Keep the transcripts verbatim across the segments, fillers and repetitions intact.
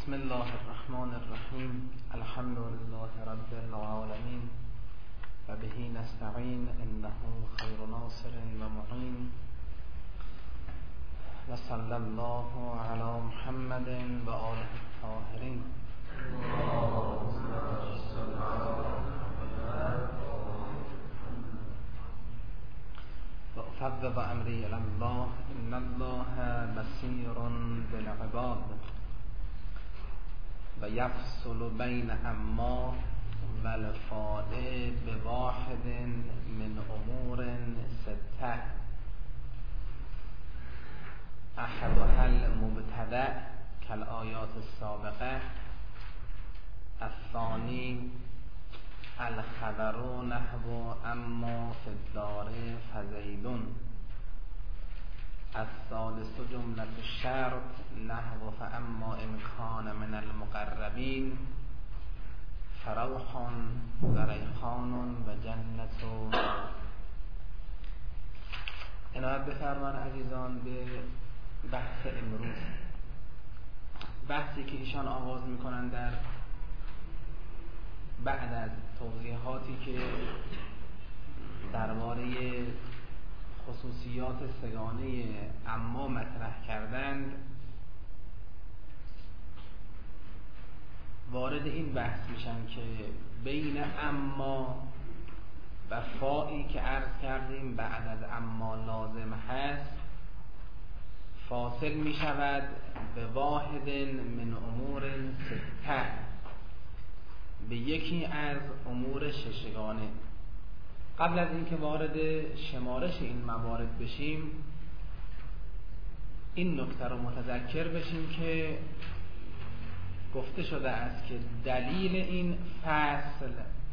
بسم الله الرحمن الرحیم. الحمد لله رب العالمین و به نستعین انه خیر ناصر و معین و صلی الله علی محمد و آله الطاهرین. و افوض امری الی الله ان الله بصیر بالعباد و یفصل بین اما و الفاعل بواحد من امور سته احدها المبتدأ کالآیات السابقه، الثانی الخبر نحو اما فی الدار فزیدون، الثالث جملة الشرط نحو فاما ان کان من المقربین فروح و ریحان و جنت. عنایت بفرمان عزیزان به بحث امروز، بحثی که ایشان آغاز میکنند در بعد از توضیحاتی که درباره خصوصیات سگانه اما مطرح کردند، وارد این بحث میشن که بین اما و فائی که عرض کردیم بعد از اما لازم هست فاصل میشود به واحد من امور سته، به یکی از امور ششگانه. قبل از اینکه وارد شمارش این موارد بشیم، این نکته رو متذکر بشیم که گفته شده است که دلیل این فصل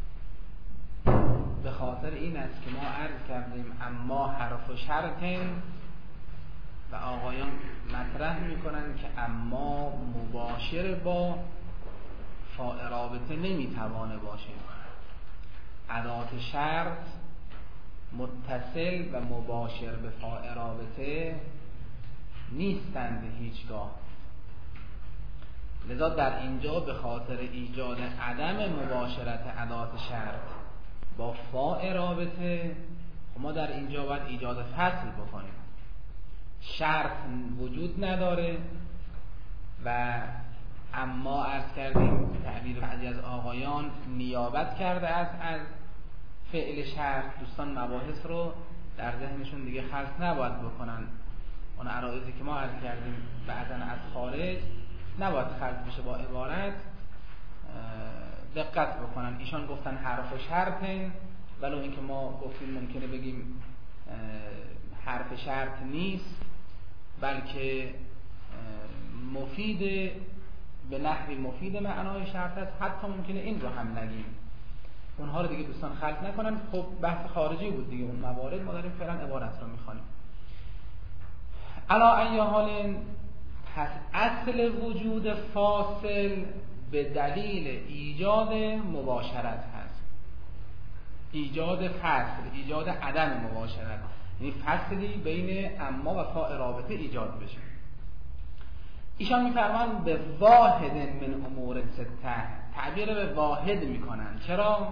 به خاطر این است که ما عرض کردیم اما حرف و شرط و آقایان مطرح میکنن که اما مباشر با فاء رابطه نمیتوانه باشه. ادات شرط متصل و مباشر به فاء رابطه نیستند هیچگاه. لذا در اینجا به خاطر ایجاد عدم مباشرت ادات شرط با فاء رابطه ما در اینجا باید ایجاد فصل بکنیم. شرط وجود نداره و اما عرض کردیم تعبیر بعضی از آقایان نیابت کرده است از فعل شرط. دوستان مباحث رو در ذهنشون دیگه خلط نباید بکنن. اون عرایضی که ما عرض کردیم بعضا از خارج نباید خلط بشه با عبارت، دقت بکنن. ایشان گفتن حرف و شرطن، ولو اینکه ما گفتیم ممکنه بگیم حرف شرط نیست بلکه مفید به نحوی مفید معنای شرط است. حتی ممکنه این رو هم نگیم. اونها رو دیگه دوستان خلط نکنن. خب بحث خارجی بود دیگه اون موارد، ما داریم فعلا عبارت رو میخوانیم. علا ای حال، پس اصل وجود فاصل به دلیل ایجاد مباشرت هست، ایجاد فصل، ایجاد عدم مباشرت، یعنی فصلی بین اما و فاء رابطه ایجاد بشه. ایشان میفرمان به واحد من امور سته، تعبیر به واحد میکنن. چرا؟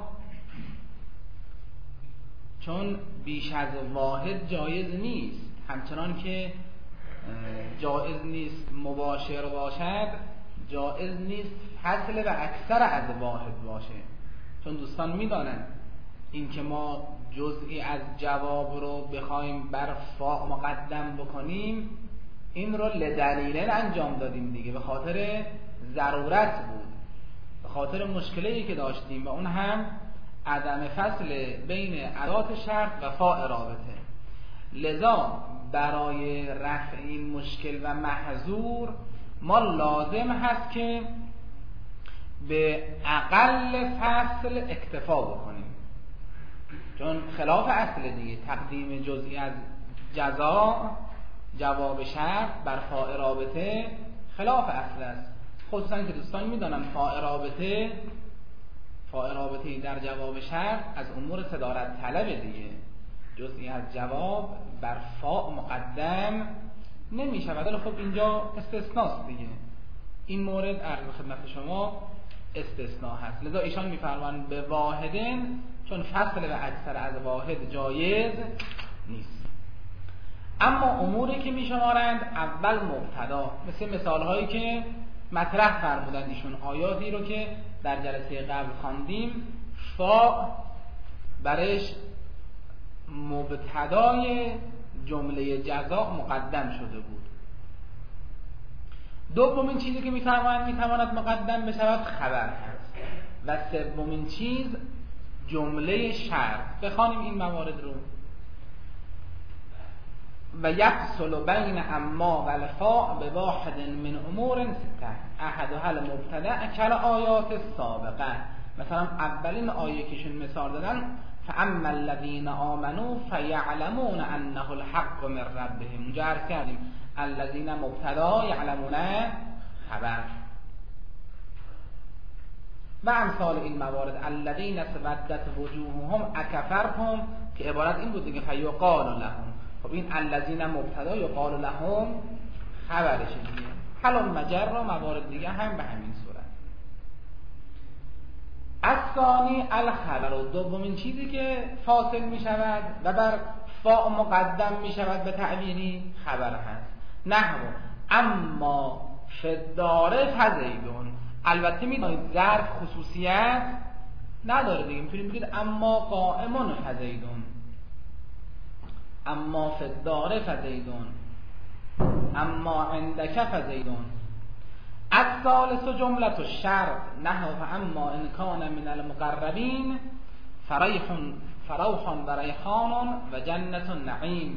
چون بیش از واحد جایز نیست. همچنان که جایز نیست مباشر باشد، جایز نیست فصل و اکثر از واحد باشه. چون دوستان میدانن این که ما جزئی از جواب رو بخوایم بر فا مقدم بکنیم، این رو لدلیلن انجام دادیم دیگه، به خاطر ضرورت بود، به خاطر مشکلی که داشتیم و اون هم عدم فصل بین ادات شرط و فاء رابطه. لذا برای رفع این مشکل و محظور ما لازم هست که به اقل فصل اکتفا بکنیم، چون خلاف اصل دیگه. تقدیم جزئی از جزا جواب شرط بر فاء رابطه خلاف اصل است. خصوصا که دوستان میدانن فاء رابطه فاء رابطه در جواب شرط از امور صدارت طلب دیگه. جزئی از جواب بر فاء مقدم نمی شود. خب اینجا استثناست دیگه. این مورد عرض خدمت شما استثناء هست. لذا ایشان میفرمایند به واحدن، چون فصل و اکثر از واحد جایز نیست. اما اموری که میشمارند اول مبتدا، مثل مثال هایی که مطرح فرمودند ایشون، آیاتی رو که در جلسه قبل خواندیم، فا برش مبتدای جمله جزا مقدم شده بود. دومین چیزی که میفرمایند میتواند مقدم بشود خبر هست و سومین چیز جمله شرط. بخوانیم این موارد رو. و یفصل بین اما و الفاء به واحد من امور سته احدها المبتدا کل آیات سابقه. مثلا اولین آیه که شون مثال دادن فاما الذین آمنوا فیعلمون انه الحق من ربهم، اونجا عرض کردیم الذین مبتدا یعلمون خبر و امثال این موارد الذین اسودت وجوههم اکفرتم که عبارت این بود دیگه فیقال لهم. خب این الذین مبتدا یقال لهم خبرش دیگه. حل مجر و موارد دیگه هم به همین صورت. الثانی الخبر، و دومین چیزی که فاصل می شود و بر فاء مقدم می شود به تعبیری خبر هست. نحو اما فداره فزیدون. البته می دانید ظرف خصوصیت نداره دیگه، میتونید بگید اما قائمون فزیدون، اما فداره فزیدون، اما عندک فزیدون. الثالث جملة الشرط نحو اما ان کان من المقربین فریح فروح و ریحان و جنت النعیم.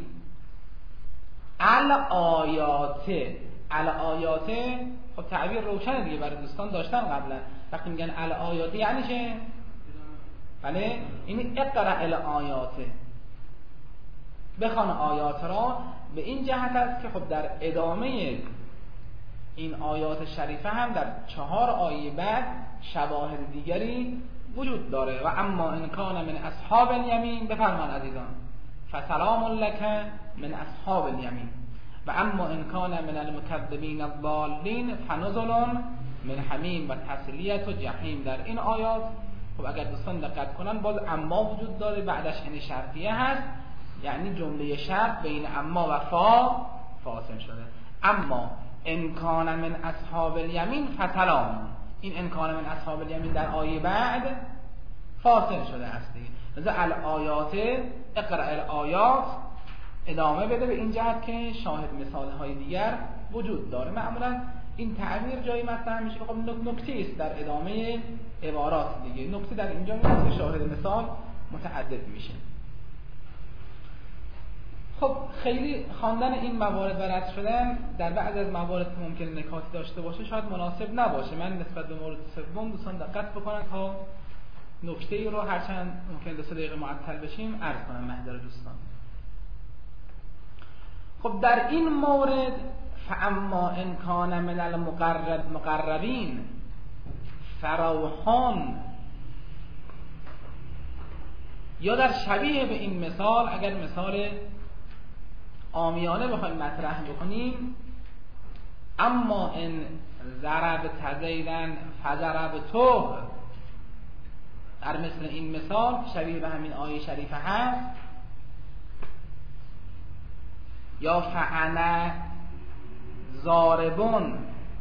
الآیات، الآیات خب تعبیر روشنه دیگه برای دوستان داشتن قبلا. وقتی میگن الآیات یعنی چه؟ بله این اقرأ الآیات، بخوان آیات را. به این جهت است که خب در ادامه این آیات شریفه هم در چهار آیه بعد شواهد دیگری وجود داره. و اما ان کان من اصحاب الیمین، بفرمان عزیزان فسلام لک من اصحاب الیمین. و اما ان کان من المکذبین الضالین فنزل من حمیم و تسلیة جحیم. در این آیات خب اگر دوستان دقت کنن باز اما وجود داره، بعدش این شرطیه هست، یعنی جمله شرط بین اما و فا فاصل شده. اما ان کان من اصحاب الیمین فسلام، این ان کان من اصحاب الیمین در آیه بعد فاصل شده است دیگه. لذا الآیات اقرأ الآیات ادامه بده به این جهت که شاهد مثال های دیگر وجود داره. معمولا این تعبیر جایی مطرح میشه خب نکته است در ادامه عبارات دیگه. نکته در اینجا میاد که شاهد مثال متعدد میشه. خب خیلی خواندن این موارد و رد شدن در بعض از موارد که ممکن نکاتی داشته باشه شاید مناسب نباشه. من نسبت به مورد سوم دوستان دقت بکنن تا نکته ای رو هرچند ممکن دو سه دقیقه معطل بشیم عرض کنم محضر دوستان. خب در این مورد فاما ان کان من المقرب مقربین فروحان، یا در شبیه به این مثال اگر مثال عامیانه بخوایم مطرح بکنیم اما ان ضرب تزیدن فضرب تو، در مثل این مثال شبیه به همین آیه شریفه هست. یا فانا ضاربون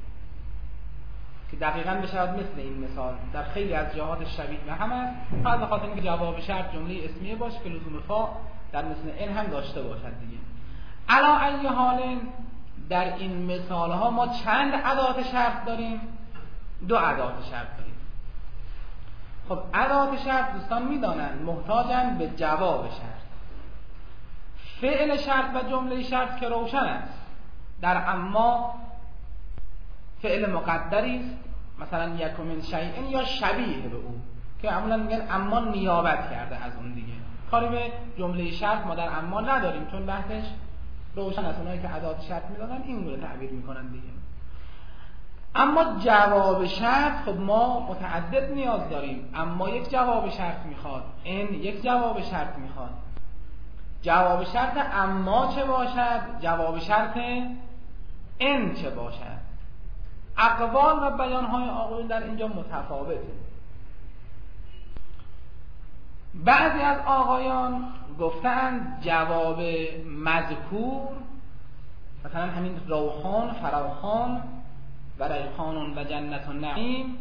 که دقیقاً بشود مثل این مثال در خیلی از جهات شبیه به هم است، فقط به خاطر اینکه جواب شرط جمله اسمیه باشه که لزوم فا در مثل این هم داشته باشد دیگه. علا ای حال در این مثال ها ما چند ادات شرط داریم؟ دو ادات شرط داریم. خب ادات شرط دوستان میدانند محتاجن به جواب شرط. فعل شرط و جمله شرط که روشن است. در اما فعل مقدری است، مثلا یک من شیء یا شبیه به او که معمولا میگن اما نیابت کرده از اون دیگه. کاری به جمله شرط ما در اما نداریم چون بحثش روشن است. اونایی که ادات شرط میدادن این گونه تعبیر میکنن دیگه. اما جواب شرط خب ما متعدد نیاز داریم. اما یک جواب شرط میخواد، این یک جواب شرط میخواد. جواب شرط اما چه باشد؟ جواب شرط ان چه باشد؟ اقوال و بیانهای آقایون در اینجا متفاوته. بعضی از آقایان گفتند جواب مذکور، مثلا همین روحان، فراخان و ریحان و جنت و نعیم،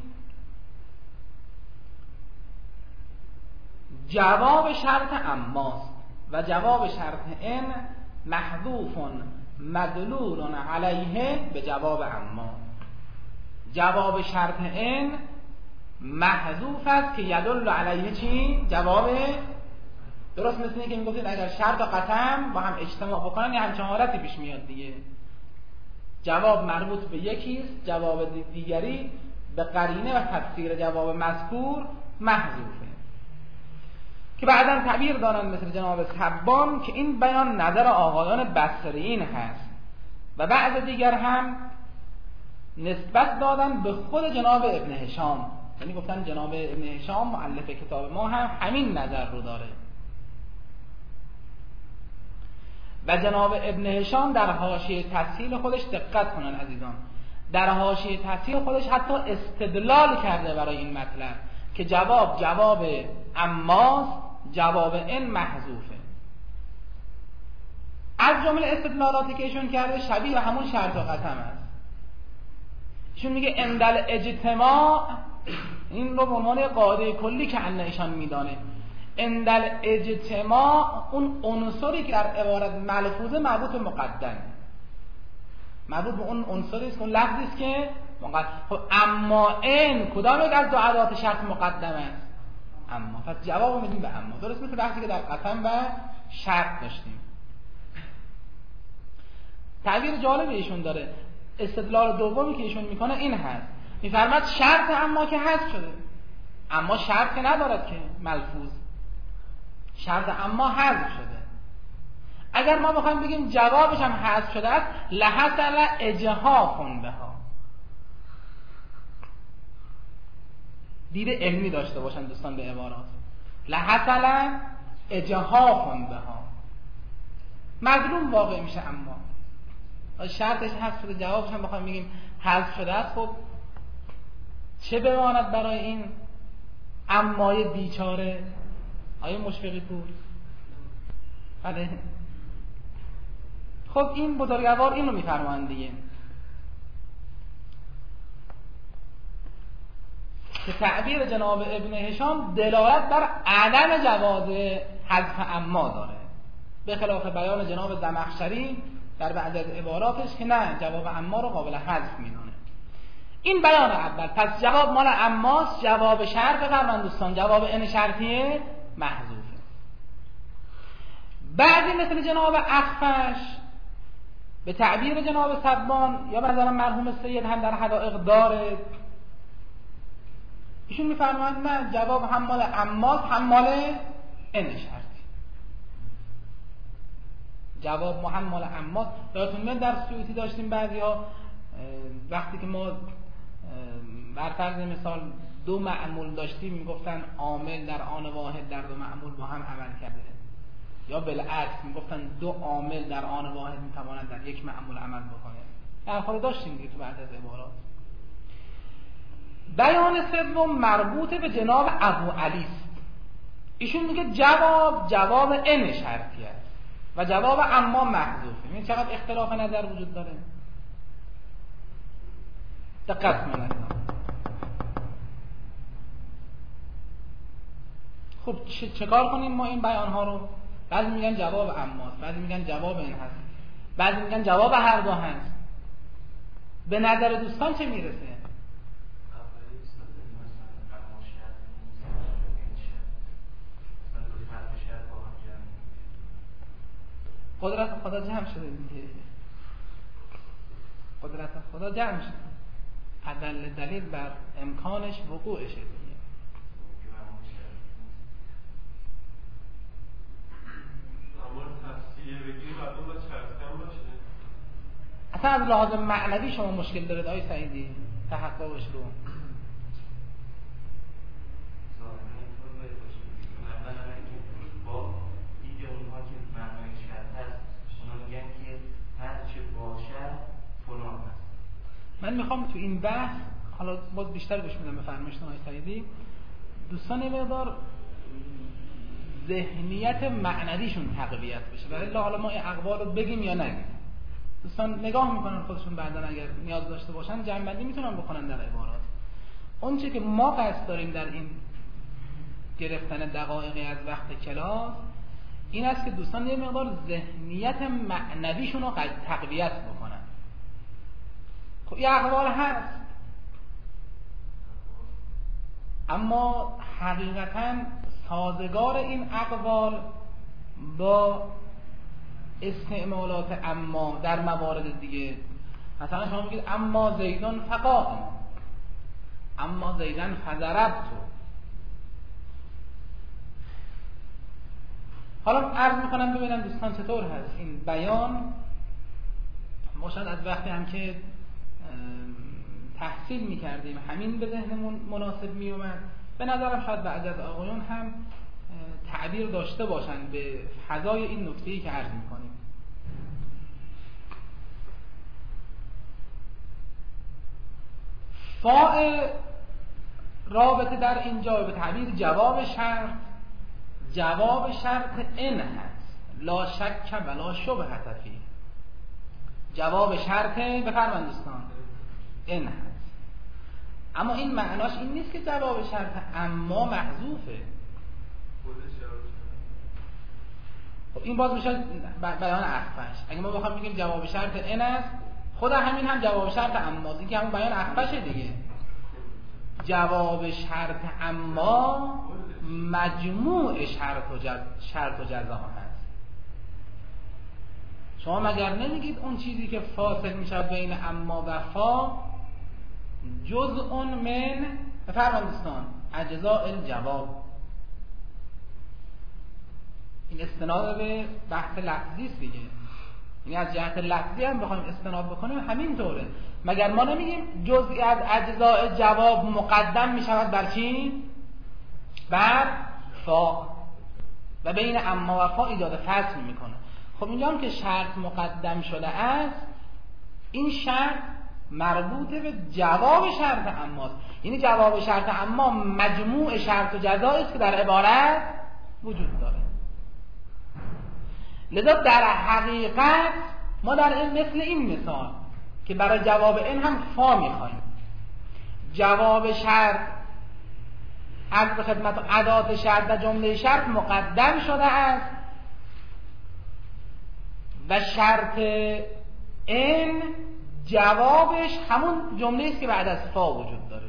جواب شرط اماست و جواب شرط ان محذوف مدلول علیه به جواب اما. جواب شرط ان محذوف است که یدل علیه چی؟ جواب. درست مثل اینکه میگفتید اگر شرط و قسم با هم اجتماع بکنن یه همچین حالتی پیش میاد دیگه. جواب مربوط به یکیست، جواب دیگری به قرینه و تفسیر جواب مذکور محذوفه، که بعداً تعبیر دارن مثل جناب سبان که این بیان نظر آقایان بصریین هست و بعض دیگر هم نسبت دادن به خود جناب ابن هشام، یعنی گفتن جناب ابن هشام مؤلف کتاب ما هم همین نظر رو داره. و جناب ابن هشام در حاشیه تفصیل خودش دقت کنن عزیزان، در حاشیه تفصیل خودش حتی استدلال کرده برای این مطلب که جواب جواب اماست، جواب ان محذوفه. از جمله استدلالاتی که ایشون کرده شبیه همون شرط و قسم است. ایشون میگه اندل اجتماع، این رو به عنوان قاعده کلی که ان ایشان میدانه، اندل اجتماع اون عنصری که در عبارت ملفوظه مربوط به مقدم، مربوط به اون عنصری است که اون لفظی است که مقدم. خب اما ان کدام یک از دو ادوات شرط مقدم است؟ اما. پس جواب میدیم به اما، درست مثل بحثی که در قسم و شرط داشتیم. تعبیر جالب ایشون داره. استدلال دومی که ایشون میکنه این هست، میفرماد شرط اما که حذف شده، اما شرط که ندارد که ملفوظ، شرط اما حذف شده. اگر ما بخوایم بگیم جوابش هم حذف شده است، لحصل اجهافون بها، دید علمی داشته باشن دوستان به عبارات، لحصل اجهافون بها، مظلوم واقع میشه. اما شرطش حذف شده، جوابش هم بخوایم بگیم حذف شده است، خب چه بماند برای این امای بیچاره؟ آیا مشفقی پور؟ بله. خب این بزرگوار این رو میفرمایند دیگه که تعبیر جناب ابن هشام دلالت بر عدم جواز حذف اما داره، به خلاف بیان جناب زمخشری در بعضی از عباراتش که نه، جواب اما رو قابل حذف میدونه. این بیان اول. پس جواب مال اماست، جواب شرط فرمان دوستان جواب ان شرطیه محذوفه. بعضی مثل جناب اخفش به تعبیر جناب سبان یا مثلا مرحوم سید هم در حدائق داره، ایشون میفرمایند نه، جواب هم مال اماست هم مال ان شرطی. جواب هم مال اماست. یادتون میاد در سیوطی داشتیم بعضی‌ها وقتی که ما بر فرض مثال دو معمول داشتیم میگفتن عامل در آن واحد در دو معمول با هم عمل کرده، یا بالعکس میگفتن دو عامل در آن واحد میتوانند در یک معمول عمل بکنه. در حال داشتیم دیگه تو بعد از عبارات. بیان سوم مربوط به جناب ابو علی است. ایشون میگه جواب جواب ان شرطی است و جواب اما محذوفه. این چقدر اختلاف نظر وجود داره. دقت کنید. خب چه چکار کنیم ما این بیان ها رو؟ بعضی میگن جواب اماست، بعضی میگن جواب این هست، بعضی میگن جواب هر دو هست. به نظر دوستان چه میرسه؟ قدرت خدا جمع شده دیگه. قدرت خدا جمع شده. ادل دلیل بر امکانش وقوعشه دیگه. اصلا از لحاظ معنوی شما مشکل دارید آقای سعیدی تحققش رو؟ من میخوام تو این بحث حالا باز بیشتر گوش میدم به فرمایشتون آقای سعیدی، دوستان یه مقدار ذهنیت معنویشون تقویت بشه. ولی حالا ما این اقوال رو بگیم یا نگیم، دوستان نگاه میکنن خودشون بعداً اگر نیاز داشته باشن جمع‌بندی میتونن بکنن در عبارات. اون چه که ما قصد داریم در این گرفتن دقایقی از وقت کلاس این است که دوستان یه مقدار ذهنیت معنویشون رو تقویت بکنن. خب یه اقوال هست، اما حقیقتاً سازگار این اقوال با استعمالات اما در موارد دیگه. مثلا شما میگید اما زیدان فقائم، اما زیدان فضربتو. حالا عرض میکنم ببینم دوستان چطور هست این بیان. ما شاید از وقتی هم که تحصیل میکردیم همین به ذهنمون مناسب میومد. به نظرم شاید بعضی از آقایون هم تعبیر داشته باشن به فضای این نکته‌ای که عرض میکنیم. فاء رابطه در اینجا به تعبیر جواب شرط، جواب شرط ان هست، لا شک ولا شبهه فیه. جواب شرط بفرمایید دوستان ان هست، اما این معناش این نیست که جواب شرط اما محذوفه. خب این باز میشه بیان اخفش. اگه ما بخوام بگیم جواب شرط ان است، خود همین هم جواب شرط اماست، این که همون بیان اخفشه دیگه. جواب شرط اما مجموع شرط و جز... شرط و جزا هست. شما مگر نمیگید اون چیزی که فاصل میشه بین اما و فا جزء من بفرمایید دوستان اجزاء الجواب. این استناد به بحث لفظی است دیگه. یعنی از جهت لفظی هم بخوایم استناد بکنیم همین طوره. مگر ما نمیگیم جزئی از اجزاء جواب مقدم میشود بر چی؟ بر فا و بین اما و فا ایجاد فصل میکنه. خب اینجا هم که شرط مقدم شده است، این شرط مربوط به جواب شرط اماست. یعنی جواب شرط اما مجموع شرط و جزایی است که در عبارت وجود داره. لذا در حقیقت ما در این مثل این مثال که برای جواب این هم فا میخوایم، جواب شرط از به خدمت ادات شرط و جمله شرط مقدم شده است و شرط این جوابش همون جمله است که بعد از فا وجود داره.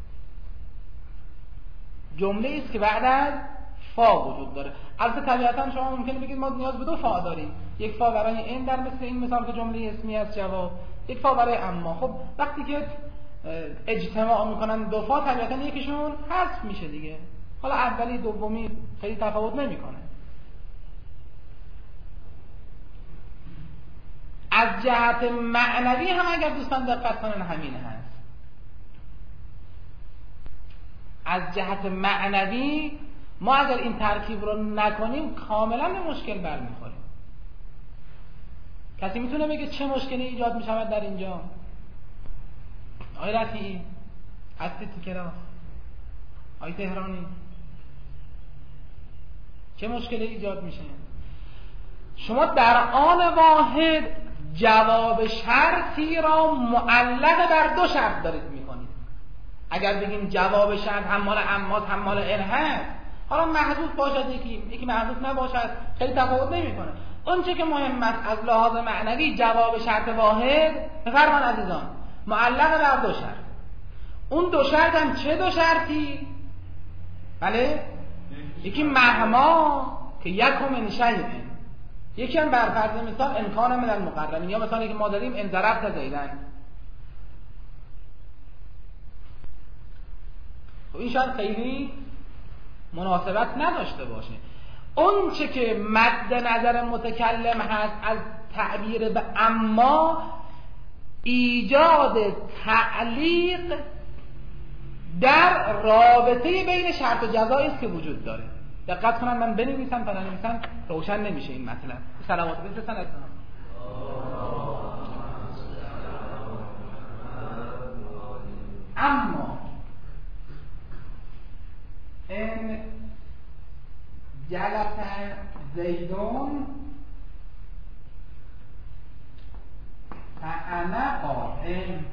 جمله است که بعد از فا وجود داره. البته طبیعتا شما ممکنه بگید ما نیاز به دو فا داریم، یک فا برای این در مثل این مثال که جمله اسمی است جواب، یک فا برای اما. خب وقتی که اجتماع میکنن دو فا طبیعتا یکیشون حذف میشه دیگه. حالا اولی دومی خیلی تفاوت نمیکنه. از جهت معنوی هم اگر دوستان دقت کنن همین هست. از جهت معنوی ما اگر این ترکیب رو نکنیم کاملا به مشکل برمیخوریم. کسی میتونه بگه چه مشکلی ایجاد میشود در اینجا؟ آقای رفیعی هستید تو کلاس؟ آقای تهرانی چه مشکلی ایجاد میشه؟ شما در آن واحد جواب شرطی را معلق بر دو شرط دارید میکنید. اگر بگیم جواب شرط هم مال اماست هم مال ان هست، حالا محذوف باشد یکی یکی محذوف نباشد خیلی تفاوت نمیکنه. اون چه که مهم است از لحاظ معنوی جواب شرط واحد بفرمان عزیزان معلق بر دو شرط. اون دو شرط هم چه دو شرطی؟ بله یکی مهما که یکم من شیء، یکی هم بر فرض مثال امکان من المقربین، یا مثالی که ما داریم ان ضربت زیدن. خب این شاید خیلی مناسبت نداشته باشه. اون چه که مد نظر متکلم هست از تعبیر به اما ایجاد تعلیق در رابطه بین شرط و جزایی است که وجود داره. دقت کنن من بنویسم تا ننویسم روشن نمیشه این مطلب. سلامات بفرستن. اما ان جلس زیدون فانا قائم.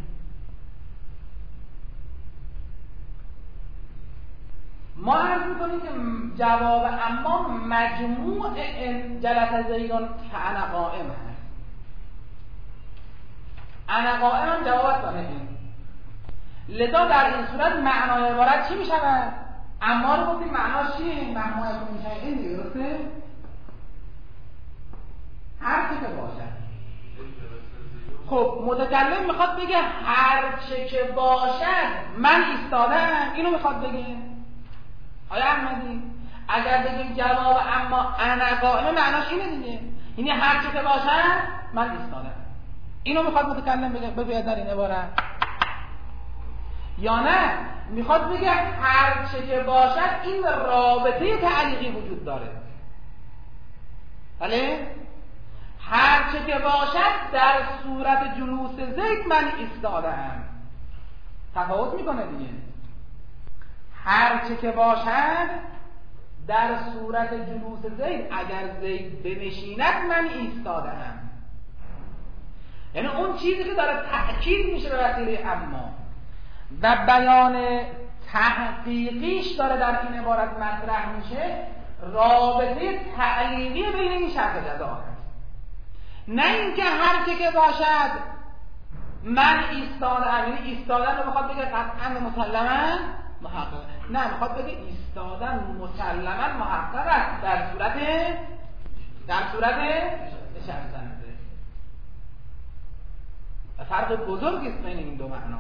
ما عرض میکنیم که جواب اما مجموع ان جلس زیدون فانا قائم هست. انا قائم هم جواب است برای این. لذا در این صورت معنای عبارت چی میشود؟ اما رو گفتیم معناش چیه؟ معنای عبارت میشه این دیگه، درسته؟ هر چه که باشد. خب متکلم میخواد بگه هر چه که باشد من ایستادم، اینو میخواد بگه. آیا احمدی اگر بگیم جواب اما انا قائم معناش اینه دیگه، یعنی هر چه که باشد من ایستادم، اینو میخواد متکلم بگه بگه در این عبارت، یا نه میخواد بگه هر چه که باشد این رابطه تعلیقی وجود داره. بله هر چه که باشد در صورت جلوس زید من ایستادم. تفاوت میکنه دیگه. هر چه که باشد در صورت جلوس زید اگر زید بنشیند من ایستادم، یعنی اون چیزی که داره تأکید میشه به وسیله اما و بیان تحقیقیش داره در این عبارت مطرح میشه، رابطه تعلیقی بین این شرط و جزا هست. نه اینکه هر چه که باشد من ایستادم، یعنی ایستادن رو میخواد بگه قطعا مسلما محقق، نه میخواد بگه ایستادن مسلما محقق است در صورت در صورت نشستن. و فرق بزرگی است بین این دو معنا.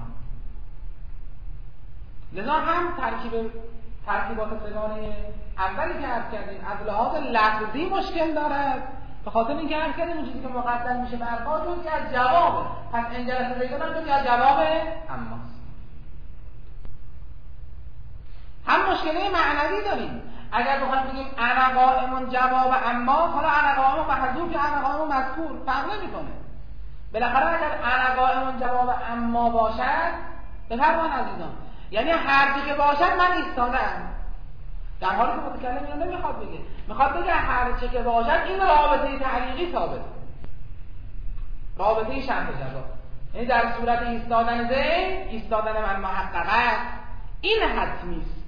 لذا هم ترکیب ترکیبات سگانه اولی که عرض کردیم از لحاظ لفظی مشکل دارد، به خاطر اینکه عرض کردیم اون چیزی که مقدم میشه بر پا چون که از جوابه، پس این جلسه زیدون هم چون که از جوابه اماست. هم مشکله معنوی داریم. اگر بخوایم بگیم انا قائمون جواب اما، حالا انا قائمون محذوف یا انا قائمون مذکور فرق نمیکنه. بالاخره اگر انا قائمون جواب اما باشد، بفرمایید عزیزان، یعنی هر چی که باشد من ایستادم، در حالی که متکلم اینو نمیخواد بگه، میخواد بگه هر چی که باشد این رابطه تعلیقی ثابته، رابطه شرط و جزا، یعنی در صورت ایستادن زید ایستادن من محقق است، این حتمی است.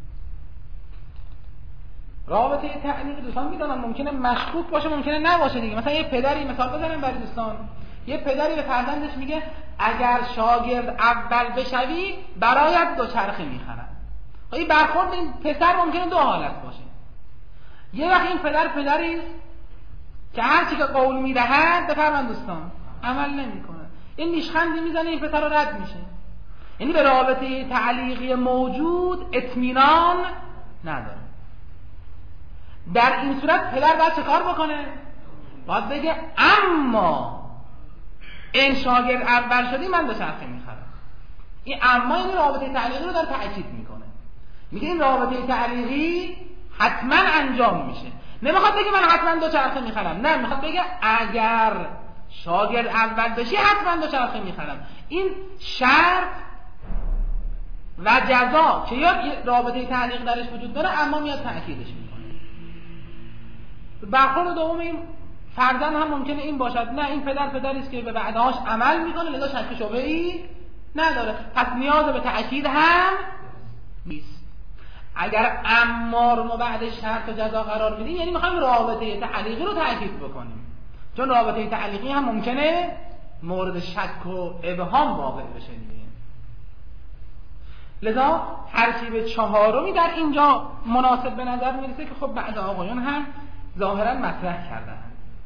رابطه تعلیقی دوستان میدونم ممکنه مشکوک باشه ممکنه نباشه دیگه. مثلا یه پدری مثال بزنیم برای دوستان، یه پدری به فرزندش میگه اگر شاگرد اول بشوی برایت دوچرخه میخرم. این برخورد این پسر ممکنه دو حالت باشه. یه وقت این پدر پدری است که هر چی که قول میدهد بفرمایید دوستان عمل نمیکنه، این نیشخندی میزنه این پسر رو رد میشه، یعنی به رابطه تعلیقی موجود اطمینان نداره. در این صورت پدر باید چه کار بکنه؟ باید بگه اما این شاگرد اول شدی من دوچرخه میخرم. این اما این رابطه تعلیقی رو در تأکید میکنه، میگه این رابطه تعلیقی حتما انجام میشه. نمیخواد بگه من حتما دوچرخه میخرم، نه میخواد بگه اگر شاگرد اول بشی حتما دوچرخه میخرم. این شرط و جزا که یا رابطه تعلیق درش وجود داره اما میاد تأکیدش میکنه. برخورد دوم این فرزند هم ممکنه این باشد، نه این پدر پدری است که به وعده‌هاش عمل میکنه لذا شک شبهه‌ای نداره، پس نیاز به تأکید هم نیست. اگر اما رو ما بعد شرط و جزا قرار بدیم یعنی میخوایم رابطه تعلیقی رو تأکید بکنیم، چون رابطه تعلیقی هم ممکنه مورد شک و ابهام واقع بشه دیگه. لذا ترکیب چهارمی در اینجا مناسب به نظر میرسه که خب بعد آقایان هم ظاهرا مطرح کردن.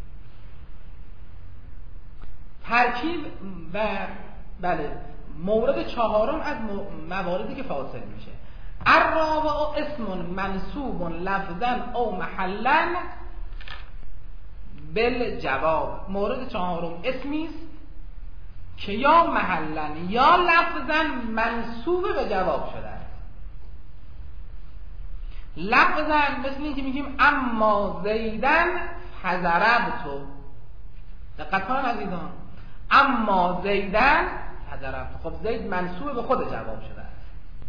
ترکیب و بله مورد چهارم از مواردی که فاصل میشه، الرابع اسم منصوب لفظا او محلا بالجواب. مورد چهارم اسمی است که یا محلا یا لفظا منصوب به جواب شده است. لفظا مثل این که میگیم اما زیدن فضربتو، دقت کنید عزیزان، اما زیدن فضربت. خب زید منصوب به خود جواب شده است.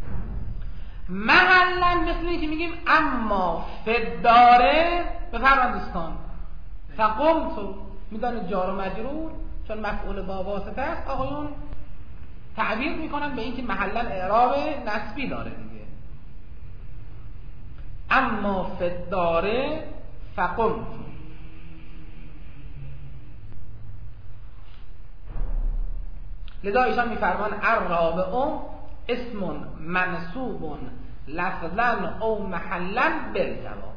محلا مثل این که میگیم اما فداره، بفرمایید دوستان، فقمت، میدانید جار و مجرور چون مفعول با واسطه است آقایون تعبیر میکنن به این که محلا اعراب نسبی داره دیگه. اما فداره فقمت. لذا ایشان میفرمان الرابع اسم منصوب لفظا او محلا بالجواب.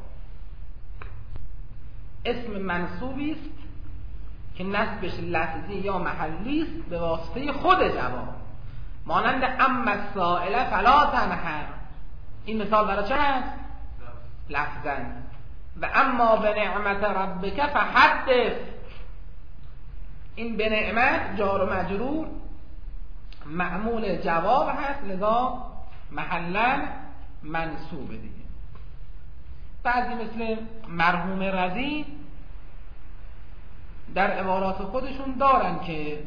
اسم منصوبی است که نسبش لفظی یا محلی است به واسطه خود جواب، مانند اما السائل فلا تنهر. این مثال برای چه هست؟ لفظا. و اما به نعمت ربک فحدث. این به نعمت جار و مجرور معمول جواب هست، لذا محلا منصوب دیگه. بعضی مثل مرحوم رضی در عبارات خودشون دارن که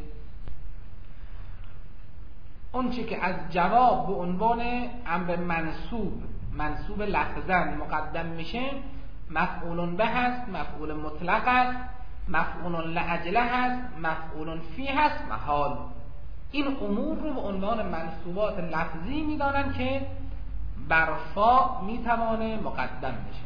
اون چی که از جواب به عنوان امر منصوب منصوب لفظاً مقدم میشه مفعول به هست، مفعول مطلق است، مفعول لاجله هست، مفعول فی هست، محال. این امور رو به عنوان منصوبات لفظی میدانن که بر فا میتوانه مقدم بشه.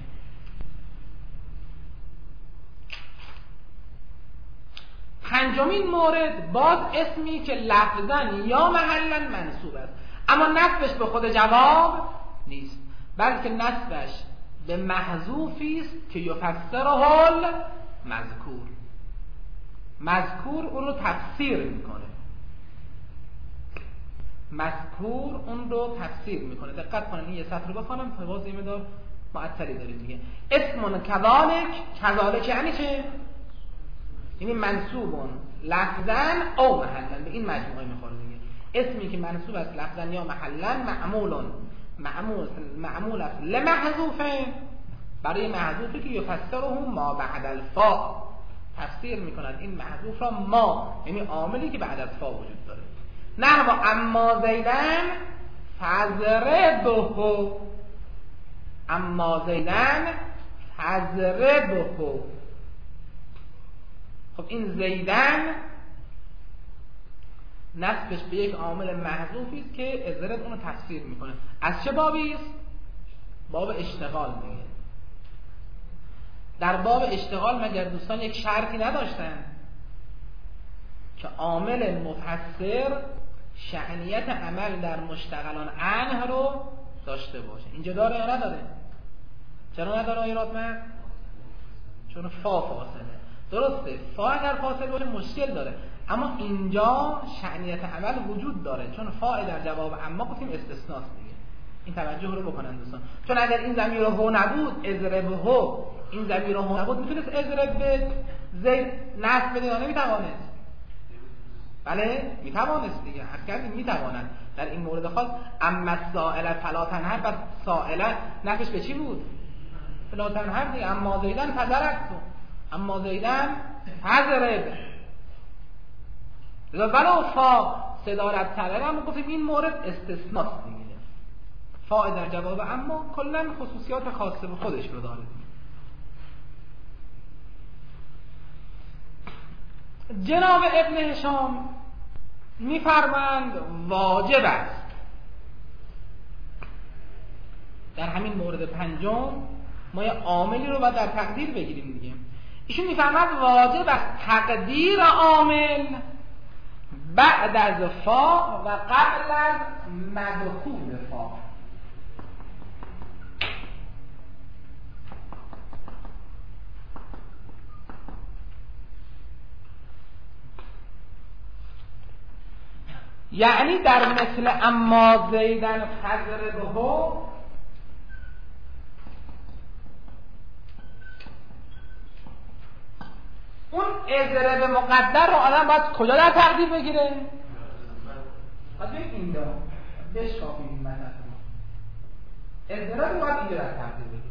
پنجمین مورد باز اسمی که لفظاً یا محلاً منصوب است اما نسبش به خود جواب نیست، بلکه نسبش به محذوفی است که یفسره المذکور. مذکور اون رو تفسیر میکنه، مذکور اون رو تفسیر میکنه. دقت کنید این یه سطر رو بخونم تا باز یه مقدار معطلی داریم دیگه. اسم کذالک، کذالک یعنی چه؟ یعنی منصوبون لفظاً او محلاً، به این مجموعه میخوره دیگه. اسمی که منصوب است لفظاً یا محلاً معمولون معمول معمول است لمحذوفه، برای محذوفی که یفسره ما بعد الفا، تفسیر میکنند این محذوف را ما، یعنی عاملی که بعد از فا وجود داره. نه و اما زیدن فضربه، اما زیدن فضربه. خب این زیدن نسبش به یک عامل محذوفی است که اضرب اون رو تفسیر میکنه. از چه بابی است؟ باب اشتغال میگه. در باب اشتغال مگر دوستان یک شرطی نداشتن که عامل مفسر شأنیت عمل در مشتغلان عنه رو داشته باشه؟ اینجا داره یا نداره؟ چرا نداره ایراد من؟ چون فا فاصله. درسته فا اگر فاصله باشه مشکل داره، اما اینجا شأنیت عمل وجود داره چون فا در جواب اما گفتیم استثناست دیگه. این توجه رو بکنن دوستان، چون اگر این ضمیر هو نبود اضرب هو، این ضمیر هو نبود میتونست اضرب به زید نصب بده یا نمیتوانست؟ بله میتوانست دیگه. حد کردیم میتوانند. در این مورد خاص اما السائل فلا تنهر، بعد سائله نفش به چی بود؟ فلا تنهر دیگه. اما زیدن فضربت، اما زیدن فضرب. ولو فا صدارت طلب هم گفتیم این مورد استثناست دیگه. فا در جواب اما کلا خصوصیات خاصه به خودش رو داره. جناب ابن هشام میفرمایند واجب است در همین مورد پنجم ما یه عاملی رو باید در تقدیر بگیریم دیگه. ایشون میفرمایند واجب است تقدیر عامل بعد از فا و قبل از مدخول فا. یعنی در مثل اما زیدن فضربه اون اضرب مقدر رو آدم باید کجا در تقدیر بگیره؟ باید بگیم اینجا بشکافیم این مطلب رو. اضرب رو باید اینجا در تقدیر بگیره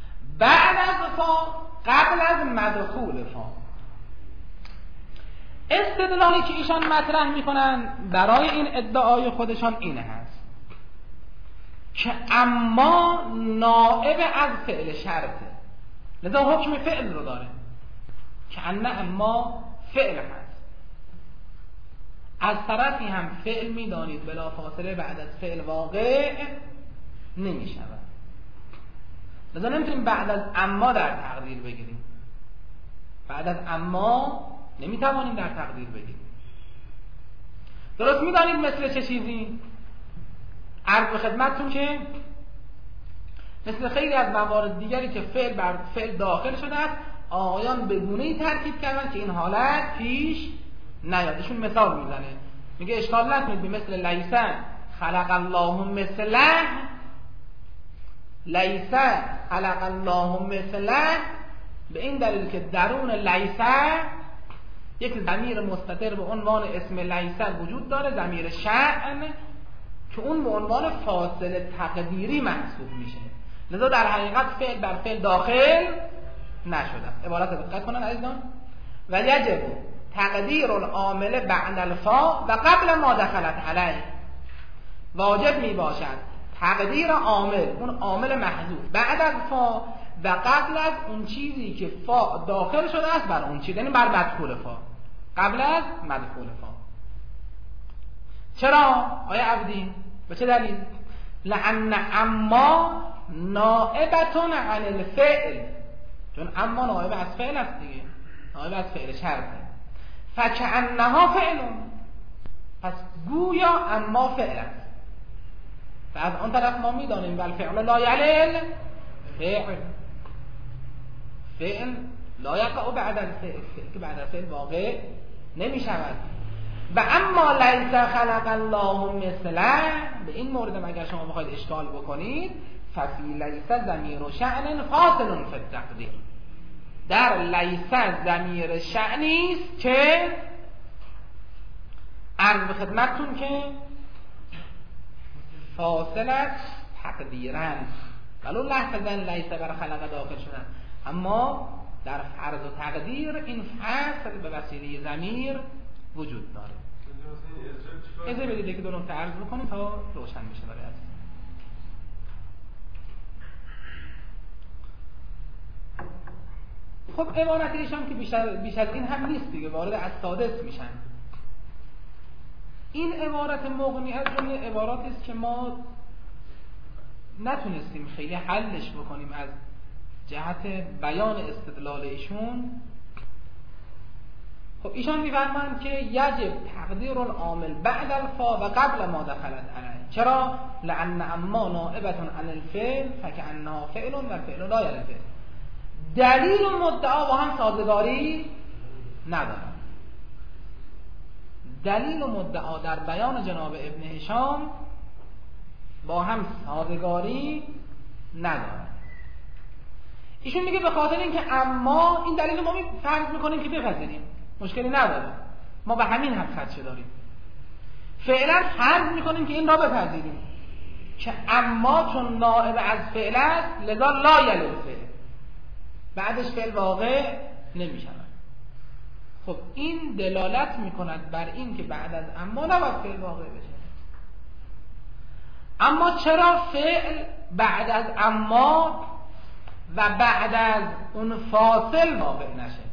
بعد از فا قبل از مدخول فا. استدلالی که ایشان مطرح میکنن برای این ادعای خودشان اینه هست که اما نائب از فعل شرطه، لذا حکم فعل رو داره که ان اما فعل هست. از طرفی هم فعل میدانید بلا فاصله بعد از فعل واقع نمی شود، لذا نمیتونیم بعد از اما در تقدیر بگیریم. بعد از اما نمیتوانیم در تقدیر بگیریم. درست میدانید مثل چه چیزی؟ عرض به خدمتتون که مثل خیلی از موارد دیگری که فعل بر فعل داخل شده است، آقایان به گونه‌ای ترکیب کردن که این حالت پیش نیاد. ایشون مثال میزنه، میگه اشکال نکنید به مثل لیسه خلق الله مثله، لیسه خلق الله مثله، به این دلیل که درون لیسه یک ضمیر مستتر به عنوان اسم لیسه وجود داره، ضمیر شأن، که اون به عنوان فاصله تقدیری محسوب میشه. لذا در حقیقت فعل بر فعل داخل نشده است. عبارت دقت کنن عزیزان. و یجب تقدیر العامل بعد الفا و قبل ما دخلت علیه، واجب می باشد تقدیر عامل، اون عامل محذوف، بعد از فا و قبل از اون چیزی که فا داخل شده است بر اون چیز، یعنی بر مدخول فا، قبل از مدخول فا. چرا آیا عبدی؟ به چه دلیل؟ لأن اما نائبتون عن الفعل، چون اما نائب از فعل است دیگه، نائب از فعل شرطه. فکأنها فعل، پس گویا اما فعل است. و از آن طرف ما میدانیم والفعل لا یعلل فعل، فعل لا یقع بعد الفعل، که بعد الفعل واقع نمی شود. و اما لیس خلق الله مثله، به این مورد اگر شما بخواید اشکال بکنید، ففی لیس ضمیر و شأن فاصل فی التقدیر، در لیس ضمیر شأنی است که عرض به خدمتتون که فاصل است تقدیراً، ولو لحظاً لیس بر خلق داخل شدن، اما در فرض و تقدیر این فاصل به وسیله ضمیر وجود داره. اجازه بدید که دو نکته عرض بکنیم تا روشن بشه برای عزیز. خب عبارت ایشان که بیش از بیش از این هم نیست دیگه، وارد از سادس میشن. این عبارت مغنی از جمله عباراتی است که ما نتونستیم خیلی حلش بکنیم از جهت بیان استدلال ایشون. خب ایشان می‌فرمایند که یجب تقدیر العامل بعد الفا و قبل ما دخلت علیه. چرا؟ لأن اما نائبة عن الفعل فکأنها فعل و فعل لا یعلل فعل. دلیل و مدعا با هم سازگاری ندارن. دلیل و مدعا در بیان جناب ابن هشام با هم سازگاری ندارن. ایشون میگه به خاطر اینکه اما این دلیل ما فرض میکنیم که بپذیریم، مشکلی نداره، ما به همین هم خدشه داریم، فعلا فرض میکنیم که این را بپذیریم که اما چون نائب از فعل است لذا لا یعلل فعل، بعدش فعل واقع نمیشود. خب این دلالت میکند بر این که بعد از اما نباید فعل واقع بشه. اما چرا فعل بعد از اما و بعد از اون فاصل واقع نشه؟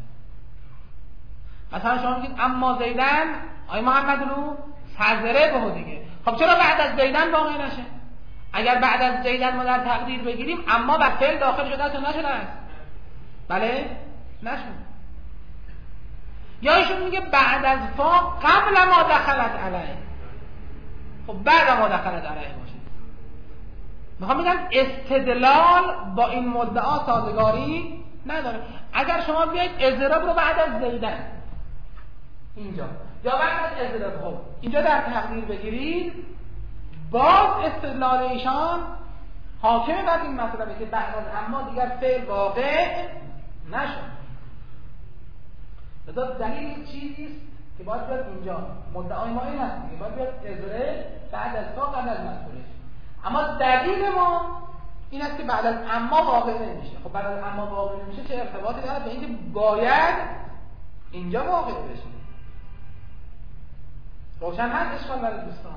مثلا شما میگید اما زیدن آی محمد رو سرزره به دیگه، خب چرا بعد از زیدن واقع نشه؟ اگر بعد از زیدن ما در تقدیر بگیریم اما بر فعل داخل شده است یا نشده است؟ بله نشد. یا ایشون میگه بعد از فا قبل ما دخلت علیه. خب بعد ما دخلت علیه باشه. میخوام بگم استدلال با این مدعا سازگاری نداره. اگر شما بیاید اضراب رو بعد از زیدن اینجا یا بعد از اضراب خب اینجا در تقدیر بگیرید، باز استدلال ایشان حاکم بر این مطلبه که بعد از اما دیگر فعل واقع نشد. لذا دلیل چیزیست که باید بیاد اینجا، مدعای ما این هست که باید بیاد اضراب بعد از فا قبل از مدخولش. اما دلیل ما این است که بعد از اما واقع نمیشه. خب بعد از اما واقع نمیشه چه ارتباطی داره به اینکه باید اینجا واقع بشه؟ روشن هست اشکال برای دوستان؟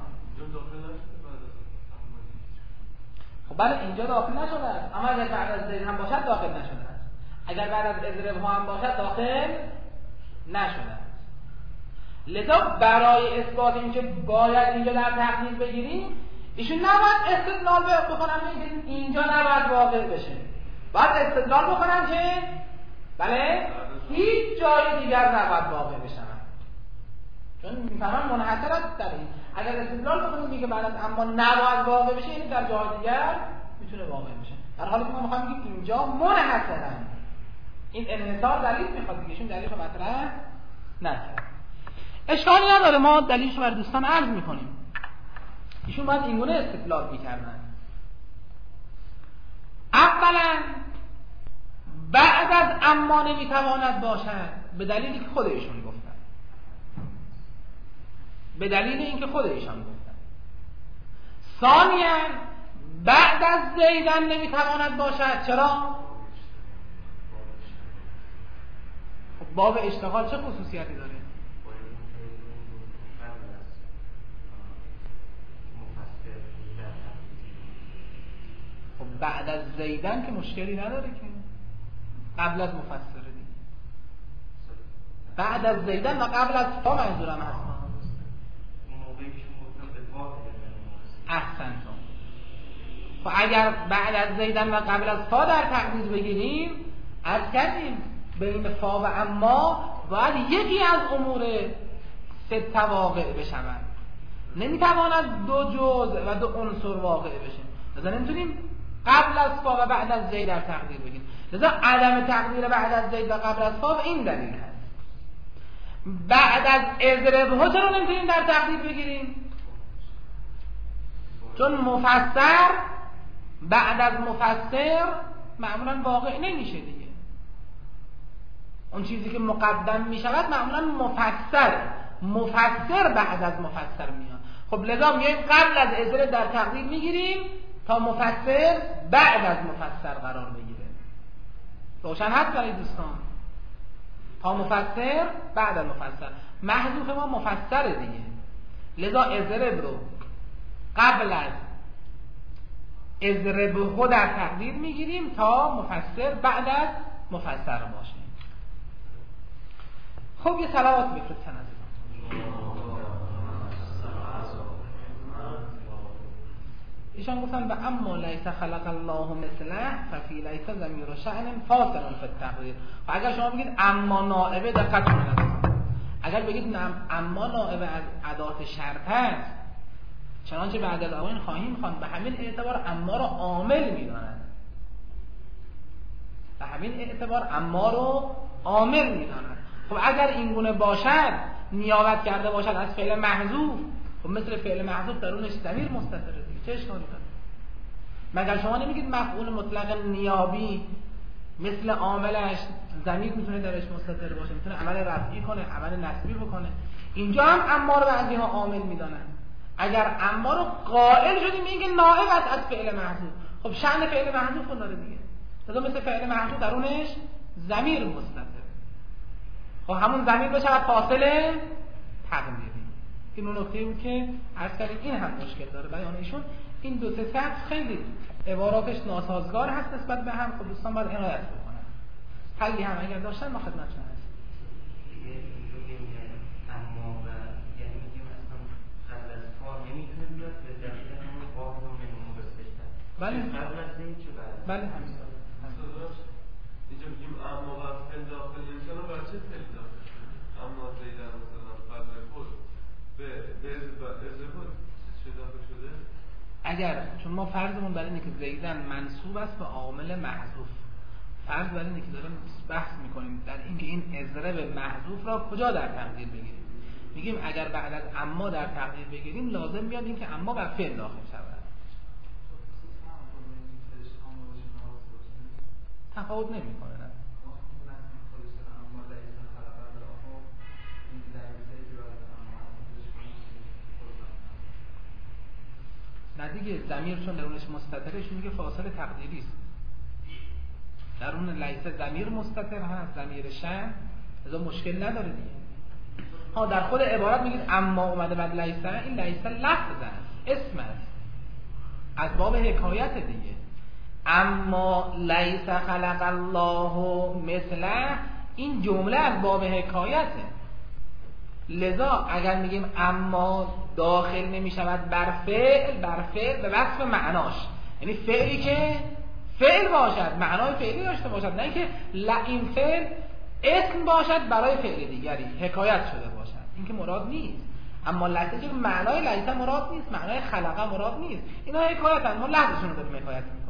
خب بله اینجا داخل نشده است، اما اگر بعد از زید هم باشد داخل نشده است. اگر بعد از اضرب هم باشد داخل نشده است. لذا برای اثبات اینکه باید اینجا در تقدیر بگیریم، ایشون نباید استدلال بکنم که اینجا نباید واقع بشه، باید استدلال بکنم که بله هیچ جای دیگر نباید واقع بشه، چون میفهمم منحصر است در این. اگر استدلال بکنیم میگه بعد از اما نباید واقع بشه، یعنی در جای دیگر میتونه واقع بشه، در حالی که ما میخوایم بگیم اینجا منحصرن. این انحصار دلیل میخواد دیگه، ایشون دلیلش رو مطرح نکرد. اشکالی نداره، ما دلیلش رو بر دوستان عرض میکنیم. ایشون باید اینگونه استدلال میکردن. اولا بعد از اما نمیتواند باشد به دلیلی که خود ایشون گفتن، به دلیل اینکه خود ایشان گفتن. ثانیا بعد از زیدن نمیتواند باشد. چرا؟ خب باب اشتغال چه خصوصیتی داره؟ خب بعد از زیدن که مشکلی نداره که، قبل از مفسره دیگه. بعد از زیدن و قبل از فا منظورم هست. احسنتم. خب اگر بعد از زیدن و قبل از فا در تقدیر بگیریم، از کردیم بین فا و اما باید یکی از امور سه واقع بشوند، نمیتواند دو جزء و دو عنصر واقع بشه. لذا نمیتونیم قبل از فا و بعد از زید در تقدیر بگیریم. لذا عدم تقدیر بعد از زید و قبل از فا این دلیل هست. بعد از اضربه چرا نمیتونیم در تقدیر بگیریم؟ چون مفسر بعد از مفسر معمولا واقع نمیشه دیگه. اون چیزی که مقدم میشود معمولا مفسر مفسر بعد از مفسر میاد. خب لذا میایم قبل از اضرب در تقدیر میگیریم تا مفسر بعد از مفسر قرار بگیره. روشن هست برای دوستان؟ تا مفسر بعد از مفسر. محذوف ما مفسر دیگه، لذا اضرب رو قبل از اضربه در تقدیر میگیریم تا مفسر بعد از مفسر باشه. خب یه صلوات بفرستن از ایشان گفتن و اما لیس خلق الله مثله ففی لیس ضمیر شأن فاصل فی التقدیر. و اگر شما بگید اما نائبه، دقت کنید، اگر بگید اما نائبه از ادات شرط است، چنانچه بعد از آن خواهیم خواند، به همین اعتبار اما رو عامل میدانند، به همین اعتبار اما رو عامل میدانند. خب اگر این گونه باشد، نیابت کرده باشد از فعل محذوف، خب مثل فعل محذوف درونش ضمیر مستتره دیگه، چه اشکالی داره؟ مگر شما نمیگید مفعول مطلق نیابی مثل عاملش ضمیر میتونه درش مستتر باشه، میتونه عمل رفعی کنه، عمل نصبی بکنه. اینجا هم اما رو بعضی‌ها عامل میدانن. اگر اما رو قائل شدیم میگه نائب است از فعل محذوف، خب شأن فعل محذوف رو داره دیگه، لذا مثل فعل محذوف درونش ضمیر مستتر، خب همون ضمیر بشه فاصله تقدیری. این اون نکته بود که عرض کردیم این هم مشکل داره بیان ایشون. این دو سه سطح خیلی عباراتش ناسازگار هست نسبت به هم، خب دوستان باید عنایت بکنن. حلی هم اگر داشتن ما خدمتتون هست. دیگه میگیم اما و یعنی میگیم اصلا قبل از فا نمیتونه بیاد به دلیل همون قاف رو منمو بسشتن. بله قبل از این چه بعد؟ بله همین اینجا میگیم اما و فعل داخل انسان رو برای چه فعل داخل؟ اما زیدن مثلا قبل خود به ازربون چه داخل شده؟ اگر چون ما فرضمون برای اینه که زیدن منصوب است به عامل محذوف، فرض برای اینه که داریم بحث میکنیم در اینکه این اضرب محذوف را کجا در تقدیر بگیریم. میگیم اگر بعد از اما در تقدیر بگیریم لازم بیاد این که اما بر فعل داخل شود. تفاوت نمیکنه نه. نه دیگه ضمیر چون درونش مستترش میگه فاصله تقدیری است. درون لیس ضمیر مستتر هست، ضمیر شأن، لذا مشکل نداره دیگه. ها در خود عبارت میگید اما اومده بعد لیس، این لیس لفظ است، اسم است، از باب حکایت دیگه. اما لیس خلق الله مثله، این جمله از باب حکایته. لذا اگر میگیم اما داخل نمیشود بر فعل، بر فعل به وصف معناش، یعنی فعلی که فعل باشد، معنای فعلی داشته باشد، نه اینکه این فعل اسم باشد برای فعل دیگری، حکایت شده باشد، این که مراد نیست. اما لیس که معنای لیس مراد نیست، معنای خلقه مراد نیست، اینا حکایتن، ما لفظشون رو داریم حکایت میکنیم.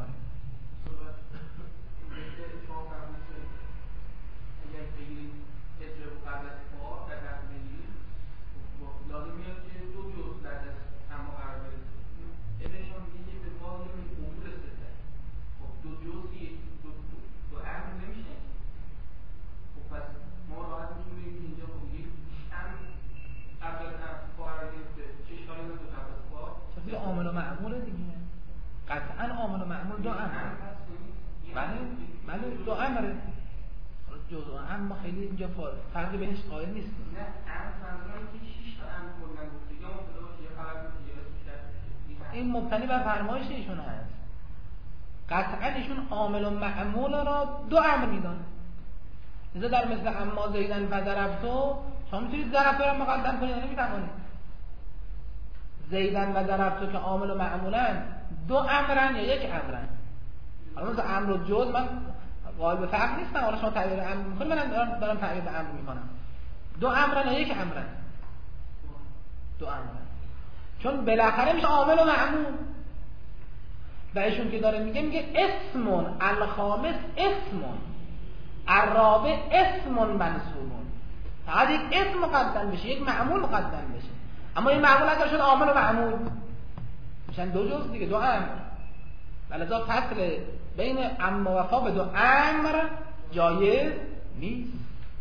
عامل و معمول دیگه، قطعا عامل و معمول دو امر. بله بله دو امره، جزء اما خیلی اینجا فرقی بینش قائل نیست. نه امر منظورم که شش تا امر کلا گفته، یا مبتدا باشه یا خبر باشه. این مبتنی بر فرمایش ایشون هست. قطعا ایشون عامل و معمول را دو امر میدانه. لذا در مثل اما زیدن و ضربتو شما میتونید ضربتو را مقدم کنید، نمیتوانید. زیدن و ضربتو که عامل و معمولن دو امرن یا یک امرن. حالا مثلا امر و جز من قائل به فرق نیستم، حالا شما تعبیر امر میکنید، من دارم دارم تعبیر به امر میکنم. دو امرن یا یک امرن؟ دو امرن، چون بالاخره میشه عامل و معمول. و ایشون که داره میگه میگه اسمون الخامس اسمون الرابع اسمون منصوبون، فقط یک اسم مقدم بشه، یک معمول مقدم بشه. اما این معمول اگر شد عامل و معمول میشن دو جز دیگه، دو امر. ولذا فصل بین اما و فا به دو امر جایز نیست.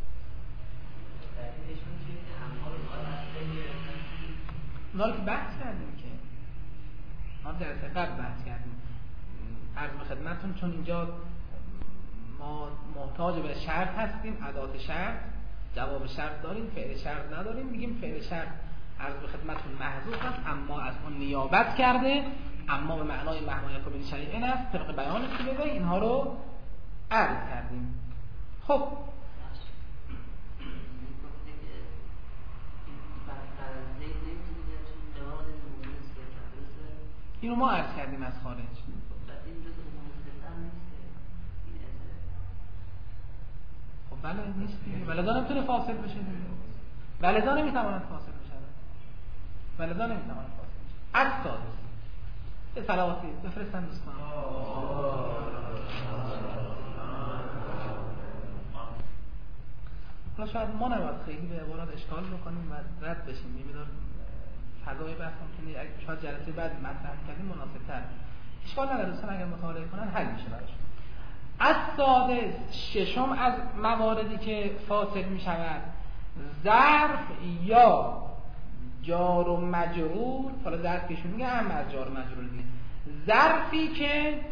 اونا رو که بحث کردیم که ما درسته قبل بحث کردیم. عرض به خدمتتون چون اینجا ما محتاج به شرط هستیم، ادات شرط، جواب شرط داریم، فعل شرط نداریم، میگیم فعل شرط عرض به خدمتتون محذوف است، اما از اون نیابت کرده، اما به معنای مهما یکون من شیء است، طبق بیان سیبوی اینها رو عرض کردیم. خب اینو ما عرض کردیم از خارج. خب بله نیست دیگه، ولذا نمیتونه فاصل بشه دیگه، ولذا نمیتواند فاصل بشه، ولذا نمیتواند فاصل بشه. السادس به صلواتی بفرستن دوستان. حالا شاید ما نباید خیلی به عبارات اشکال بکنیم و رد بشیم، یه مقدار فضای بحث ممکنه شاید جلسه بعد مطرح کردیم مناسب‌تر. اشکال نداره، دوستان اگر مطالعه کنن حل میشه براشون. السادس ششم از مواردی که فاصل میشود ظرف یا جار و مجرور. حالا ظرف کهشون میگه هم از جار و مجرور دیگه، ظرفی که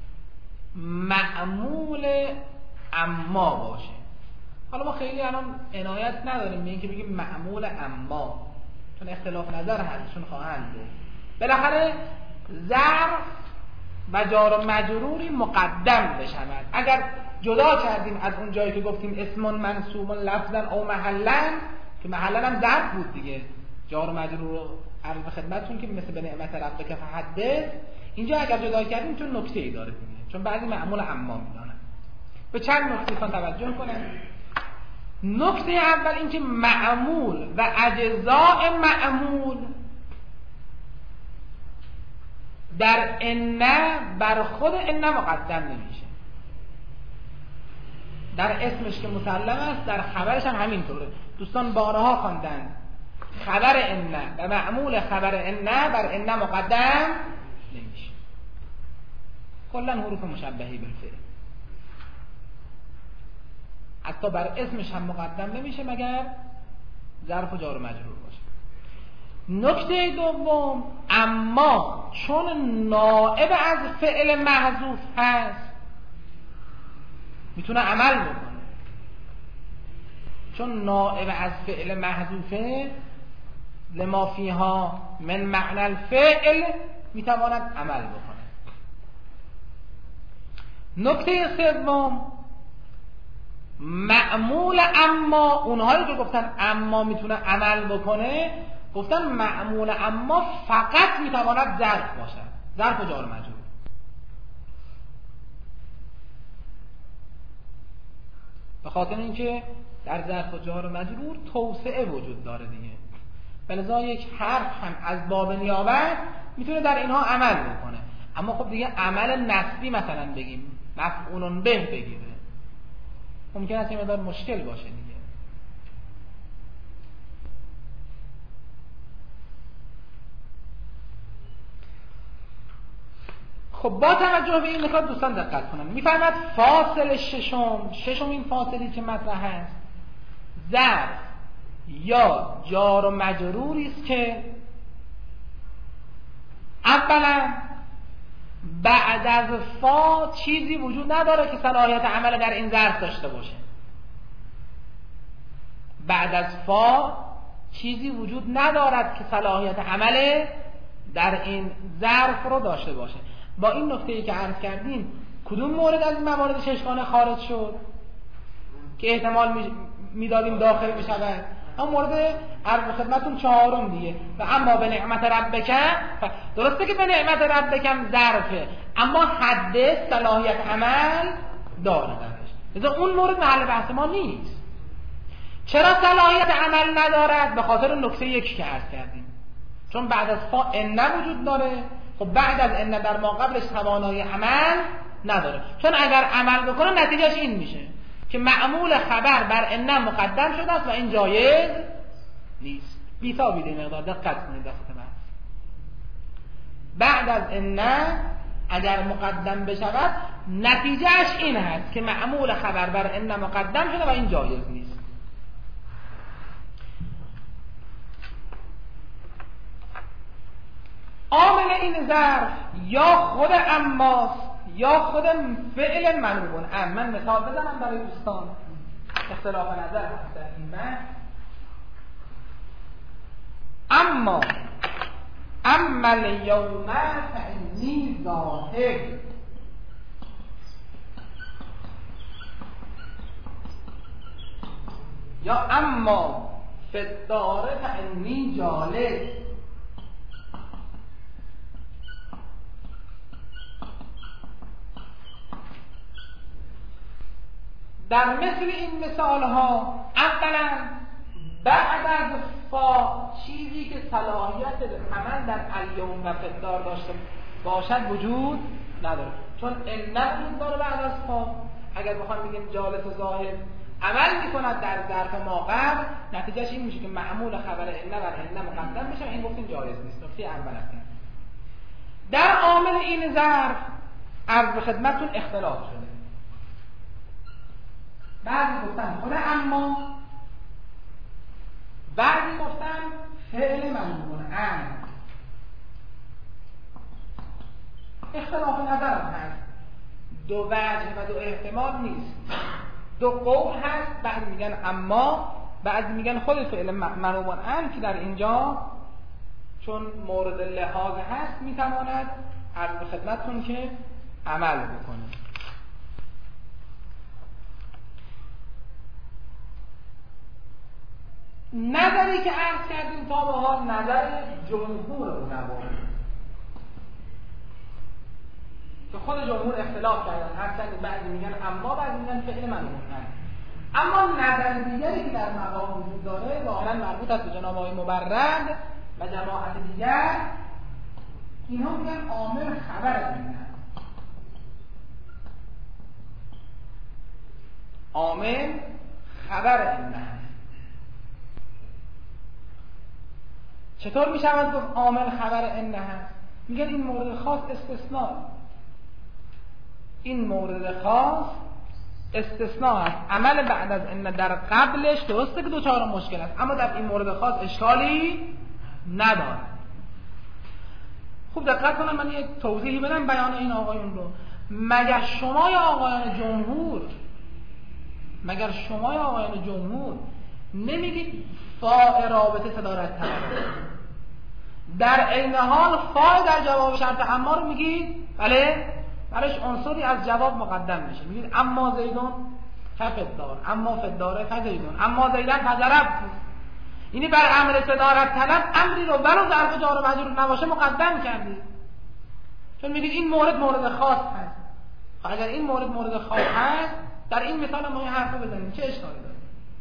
معمول اما باشه. حالا ما خیلی الان عنایت نداریم به اینکه بگیم معمول اما، چون اختلاف نظر هستشون خواهند بود. بالاخره ظرف و جار و مجروری مقدم بشود. اگر جدا کردیم از اون جایی که گفتیم اسمون منصوب لفظا او محلا، که محلا هم ظرف بود دیگه، جار و مجرور رو عرض به خدمتتون که مثل به نعمت ربک فحدث، اینجا اگر جدا کردیم چون نکته‌ای داره دیگه، چون بعضی معمول اما میدونن. به چند نکته کن توجه کنن. نکته اول اینکه معمول و اجزاء معمول در ان بر خود ان مقدم نمیشه. در اسمش که مسلم است، در خبرش هم همینطوره. دوستان بارها خواندن خبر ان و معمول خبر ان بر ان مقدم نمیشه. کلا حروف مشبهه بالفعل حتی بر اسمش هم مقدم نمیشه مگر ظرف و جار و مجرور باشه. نکته دوم، اما چون نائب از فعل محذوف هست میتونه عمل بکنه، چون نائب از فعل محذوفه لما فیها من معنی الفعل میتواند عمل بکنه. نکته سوم، معمول اما، اونهایی که گفتن اما میتونه عمل بکنه گفتن معمول اما فقط میتواند ظرف باشد، ظرف و جار مجرور. به خاطر اینکه در ظرف و جار مجرور توسعه وجود داره دیگه، بلذا یک حرف هم از باب نیابت میتونه در اینها عمل بکنه. اما خب دیگه عمل نسبی مثلا بگیم، مفعول به بگیره، ممکن است یه مقدار مشکل باشه دیگه. خب با توجه به این نکات دوستان دقت کنن. میفرماد فاصل ششم، ششم این فاصلی که مطرح است، ظرف یا جار و مجروری است که اولا بعد از فا چیزی وجود نداره که صلاحیت عمل در این ظرف داشته باشه. بعد از فا چیزی وجود ندارد که صلاحیت عمل در این ظرف رو داشته باشه. با این نکته‌ای که عرض کردیم کدوم مورد از این موارد ششگانه خارج شد که احتمال میدادیم داخل بشود؟ اما مورد عرض خدمتون چهارم دیگه، و اما به نعمت ربک، درسته که به نعمت ربکم ظرفه اما حد صلاحیت عمل داره درش، لذا اون مورد محل بحث ما نیست. چرا صلاحیت عمل ندارد؟ به خاطر نکته یکی که عرض کردیم، چون بعد از فا ان وجود داره. خب بعد از ان در ما قبلش توانایی عمل نداره، چون اگر عمل بکنه نتیجهش این میشه که معمول خبر بر ان مقدم شده است و این جایز نیست. بی‌تابید این مقدار دقت کنید در خدمت. بعد از ان اگر مقدم بشود نتیجهش این هست که معمول خبر بر ان مقدم شده و این جایز نیست. عامل این ظرف یا خود اماست یا خود فعل منوبون. ام من مثال بزنم برای دوستان، اختلاف نظر هست در این من. اما اما الیوم فانی ذاهب، یا اما فی الدار فانی جالس. در مثل این مثال ها اولا بعد از فا چیزی که صلاحیت عمل در الیوم و فدار داشته باشد وجود نداره، چون ان وجود داره بعد از فا. اگر بخوایم بگیم جالس و ظاهر عمل میکند در ظرف ما قبل، نتیجهش این میشه که معمول خبر ان بر ان مقدم میشه، این گفتیم جایز نیست. نکته اول است. در عامل این ظرف عرض به خدمتتون اختلاف شده. بعضی گفتن خود اما، بعضی گفتن فعل منوبون ام. اختلاف نظر هم هست، دو وجه و دو احتمال نیست، دو قول هست. بعضی میگن اما، بعضی میگن خود فعل منوبون ام که در اینجا چون مورد لحاظ هست میتواند عرض به خدمتتون که عمل بکنه. نظری که عرض کردیم تا به حال نظر جمهور علما که خود جمهور اختلاف کردن، هر چند بعضی میگن اما، بعضی میگن فعل منوبون ام. اما نظر دیگری که در مقام وجود داره ظاهرا مربوط است به جناب آقای مبرد و جماعت دیگر، اینها میگن عامل خبر این است. عامل خبر این است. چطور می شود گفت عامل خبر ان هست؟ میگن این مورد خاص استثناء، این مورد خاص استثناء است. عمل بعد از ان در قبلش درسته که دوچار مشکل است، اما در این مورد خاص اشکالی نداره. خوب دقت کنم، من یک توضیحی بدم بیان این آقایون رو. مگر شما یا آقایان جمهور مگر شما یا آقایان جمهور نمیگید فاء رابطه صدارت طلب، در عین حال فاء در جواب شرط اما رو میگید بله برایش عنصری از جواب مقدم میشه، میگید اما زیدون ففدار، اما فداره فزیدون، اما زیدن فضربت. یعنی بر امر صدارت طلب امری رو ولو ظرف جار و مجرور نباشه مقدم کردید، چون میگید این مورد مورد خاص هست. اگر این مورد مورد خاص هست در این مثال ما این حرفو بزنیم چه اشکالی داره؟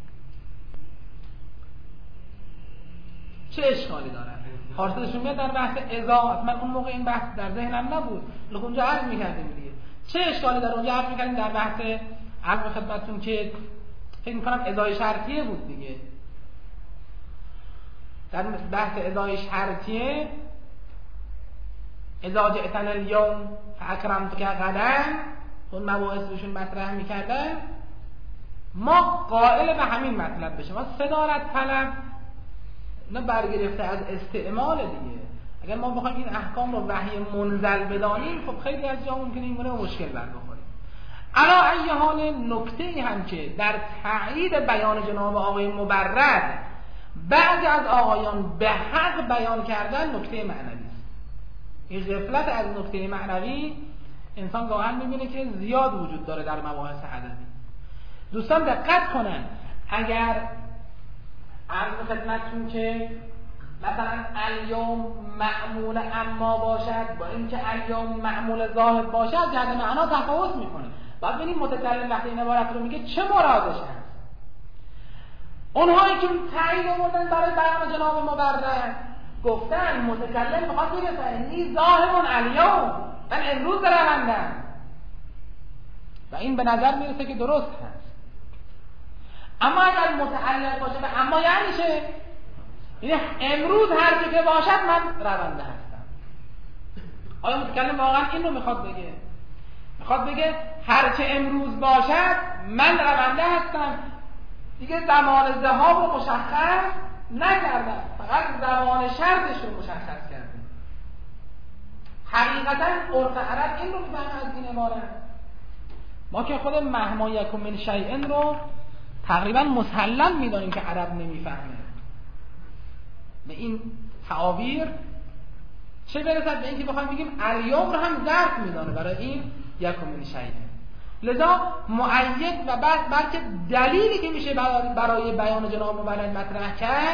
چه اشکالی داره؟ خاصتشون میاد در بحث اذا، من اون موقع این بحث در ذهنم نبود، لکه اونجا عرض میکردیم دیگه. چه اشکالی داره؟ اونجا عرض میکردیم در بحث عرض خدمتتون که فکر میکنم ازای شرطیه بود دیگه. در بحث ازای شرطیه اذا جئتنا اليوم فاکرمتک غدا، اون مباحث بهشون مطرح میکردن، ما قائل به همین مطلب بشه. ما صدارت طلب نه برگرفته از استعمال دیگه. اگر ما بخوایم این احکام رو وحی منزل بدانیم خب خیلی از جا ممکنه این گونه مشکل بر بخوریم. علا ای حال نکته هم که در تایید بیان جناب آقای مبرد بعضی از آقایان به حق بیان کردن نکته معنوی است. این غفلت از نکته معنوی انسان گاهن میبینه که زیاد وجود داره در مباحث ادبی. دوستان دقت کنن، اگر عرض خدمتتون که مثلا الیوم معمول اما باشد با اینکه الیوم معمول ظاهر باشد جهت معنا تفاوت میکنه. بعد ببینید متکلم وقتی این عبارت رو میگه چه مرادش هست. اونهایی که تایید آوردن برای بیان جناب مبرد گفتن متکلم میخواد بگه انی ذاهب الیوم، من امروز روندم، و این به نظر میرسه که درست هست. اما اگر متعلق باشه به اما یعنی چه؟ یعنی امروز هر چه که باشد من رونده هستم. آیا متکلم واقعا این رو میخواد بگه؟ میخواد بگه هر چه امروز باشد من رونده هستم، دیگه زمان ذهاب رو مشخص نکردم، فقط زمان شرطش رو مشخص کردم. حقیقتا عرف عرب این رو میفهمه از این عبارت. ما که خود مهما یکن من شیء رو تقریبا مسلم میدانیم که عرب نمیفهمه. به این تعابیر چه برسد به اینکه بخوایم بگیم الیوم رو هم ظرف میدانه برای این یکن من شیء. لذا مؤید و بعد بلکه دلیلی که میشه برای بیان جناب مبرد مطرح کرد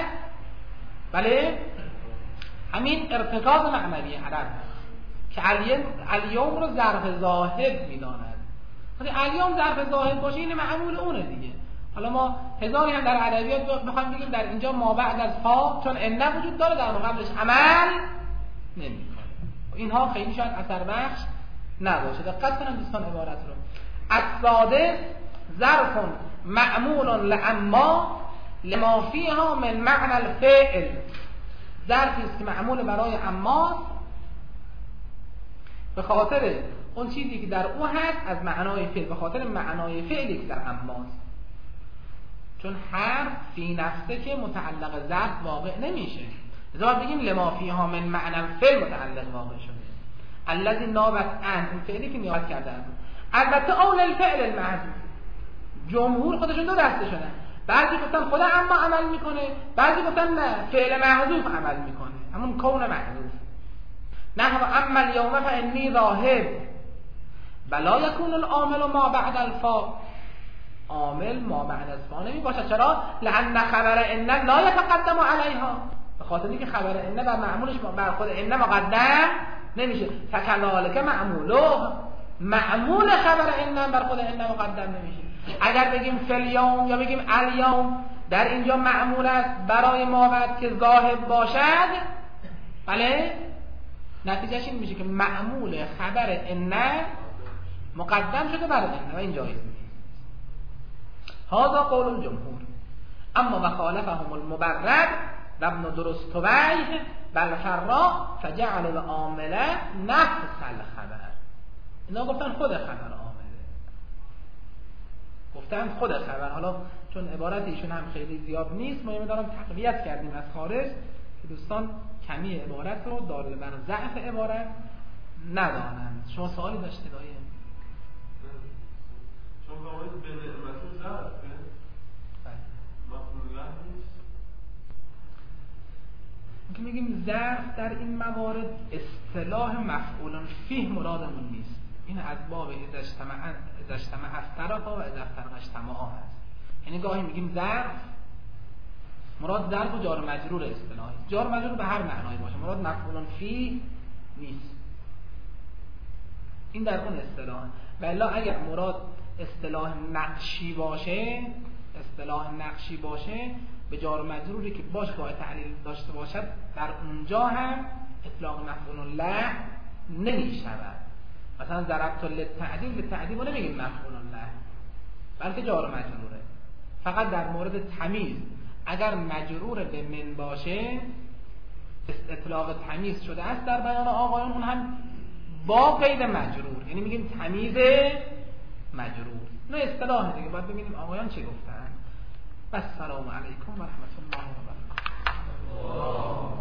بله همین ارتکاز معنوی عرب که الیوم رو ظرف ظاهر میداند. وقتی الیوم ظرف ظاهر باشه این معمول اونه دیگه. حالا ما هزاری هم در ادبیات میخوایم بگیم در اینجا ما بعد از فا چون ان وجود داره در مقابلش عمل نمیکنه. اینها خیلی شاید اثر بخش نباشه. دقت کنن دوستان عبارت رو. الساده ظرف معمول لعما لما فیها من معنى الفعل، ظرفی است که معمول برای اما به خاطر اون چیزی که در او هست از معنای فعل، به خاطر معنای فعلی که در اماست. چون حرف فی نفسه که متعلق ظرف واقع نمیشه، لذا باید بگیم لما فیها من معنى الفعل متعلق واقع شده. الذی نابت عن، اون فعلی که نیابت کرده است. البته اول الفعل المحذوف، جمهور خودشون دو دسته شدن، بعضی گفتن خدا اما عمل میکنه، بعضی گفتن نه فعل محذوف عمل میکنه، همون کون محذوف. نه اما الیوم فانی ذاهب بلا یکون العامل ما بعد الفا، عامل ما بعد از فا نمی باشد. چرا؟ لان خبر ان لا یتقدم علیها، به خاطر اینکه خبر ان بر معمولش بر خود ان مقدم نمیشه. فکذالک معموله، معمول خبر ان بر خود ان مقدم نمیشه. اگر بگیم فلیوم یا بگیم الیوم در اینجا معمول است برای ما بعد که ذاهب باشد، بله نتیجهش این میشه که معمول خبر ان مقدم شده بر ان و این جایز نیست. هذا قول الجمهور. اما مخالفهم المبرد و ابن درستویه بل فرا فجعل العامل نفس الخبر. اینا گفتن خود خبر عامله، گفتن خود خبر. حالا چون عبارت ایشون هم خیلی زیاد نیست ما یه دارم تقویت کردیم از خارج که دوستان کمی عبارت رو دال بر ضعف عبارت ندانند. شما سوالی داشته داییم؟ چون قواعد به نعمت ضعف مفهوم لحظه که میگیم ظرف در این موارد اصطلاح مفعول فیه مرادمون نیست. این از باب اذا اجتمع اذا اجتمع افترقا و اذا افترق اجتمعا هست. یعنی گاهی میگیم ظرف، مراد ظرف و جار مجرور اصطلاحی. جار مجرور به هر معنایی باشه، مراد مفعول فیه نیست. این در اون اصطلاح. والا اگر مراد اصطلاح نقشی باشه، اصطلاح نقشی باشه به جار مجروری که باش باید تعلیل داشته باشد، در اونجا هم اطلاق مفعول له نمی شود. مثلا ضربت للتعدیل، للتعدیل رو نمیگیم مفعول له بلکه جار مجروره. فقط در مورد تمیز اگر مجرور به من باشه اطلاق تمیز شده است در بیان آقایان، اون هم با قید مجرور، یعنی میگیم تمیز مجرور. نه اصطلاح دیگه، باید ببینیم آقایان چه گفتن. السلام علیکم و رحمت الله و برکاته.